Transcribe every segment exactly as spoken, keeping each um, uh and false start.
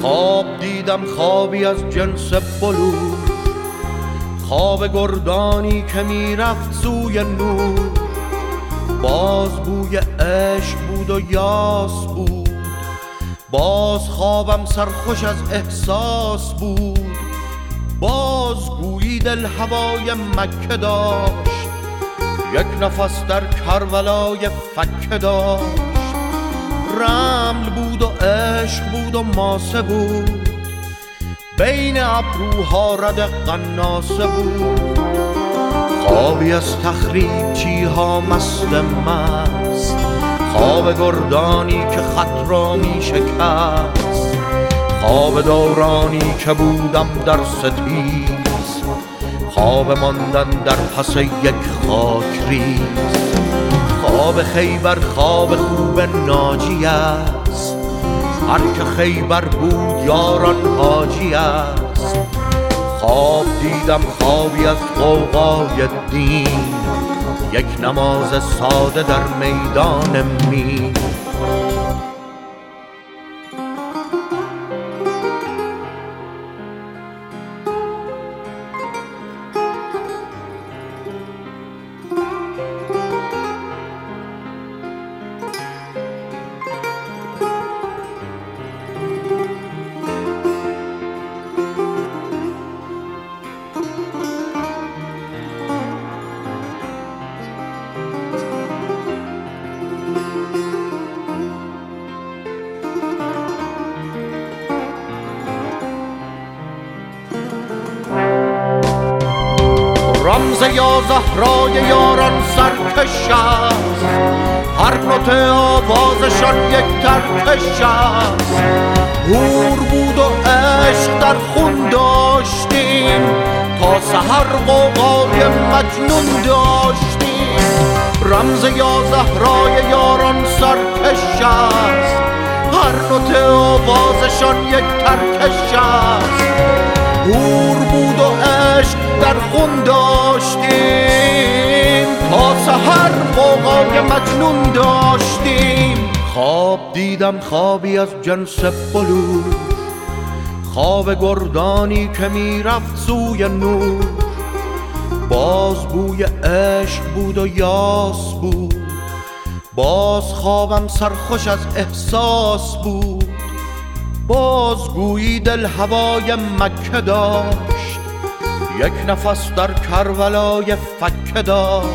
خواب دیدم خوابی از جنس بلور، خواب گردانی که میرفت سوی نور. باز بوی عشق بود و یاس بود، باز خوابم سرخوش از احساس بود. باز گویی دل هوای مکه داشت، یک نفس در کربلای فکه داشت. رمل بود و عشق بود و ماسه بود، بین ابروها رد قناسه بود. خوابی از تخریب چیها مست مست، خواب گردانی که خط را می شکست. خواب دورانی که بودم در ستیز، خواب ماندن در پس یک خاک ریز. خواب خیبر خواب خوب ناجی است، هر که خیبر بود یاران حاجی است. خواب دیدم خوابی از غوغای دین، یک نماز ساده در میدان مین. رمز یا زهرای یاران سرکش است، هر نوت آوازشان یک ترکش است. هور بود و عشق در خون داشتیم، تا سحر غوغای مجنون داشتیم. رمز یا زهرای یاران سرکش است، هر نوت آوازشان یک ترکش است. هور بود و عشق در خون داشتیم، تا سحر غوغای مجنون داشتیم. خواب دیدم خوابی از جنس بلور، خواب گردانی که میرفت سوی نور. باز بوی عشق بود و یاس بود، باز خوابم سرخوش از احساس بود. باز گویی دل هوای مکه داشت، یک نفس در کربلای فکه داشت.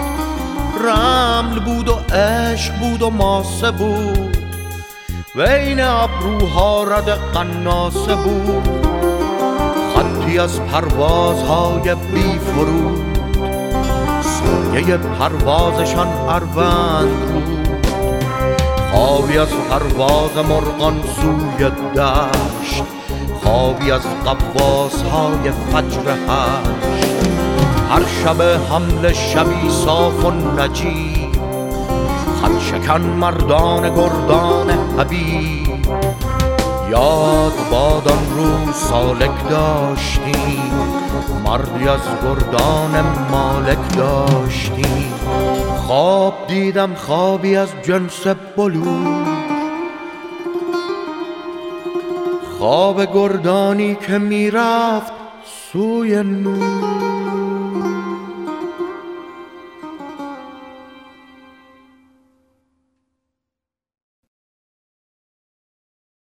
رمل بود و عشق بود و ماسه بود، بین ابروها رد قناسه بود. خطی از پروازهای بی فرود، سایه پروازشان اروند بود. خوابی از پرواز مرغان سوی دشت، خوابی از قواس های فجر هشت. هر شب حمل شبی صاف و نجیب، خط شکن مردان گردان حبیب. یاد باد آن روز سالک داشتیم، مردی از گردان مالک داشتیم. خواب دیدم خوابی از جنس بلور، خواب گردانی که میرفت سوی نور.